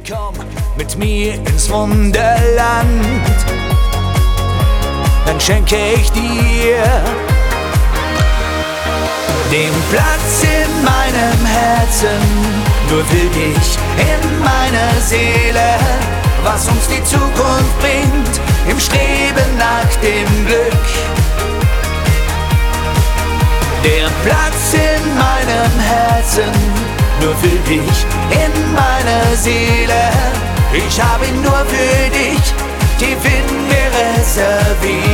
Komm mit mir ins Wunderland, dann schenke ich dir den Platz in meinem Herzen, nur für dich in meiner Seele, was uns die Zukunft bringt, im Streben nach dem Glück. Der Platz in meinem Herzen, nur für dich in meiner Seele, ich hab ihn nur für dich tief in mir reserviert.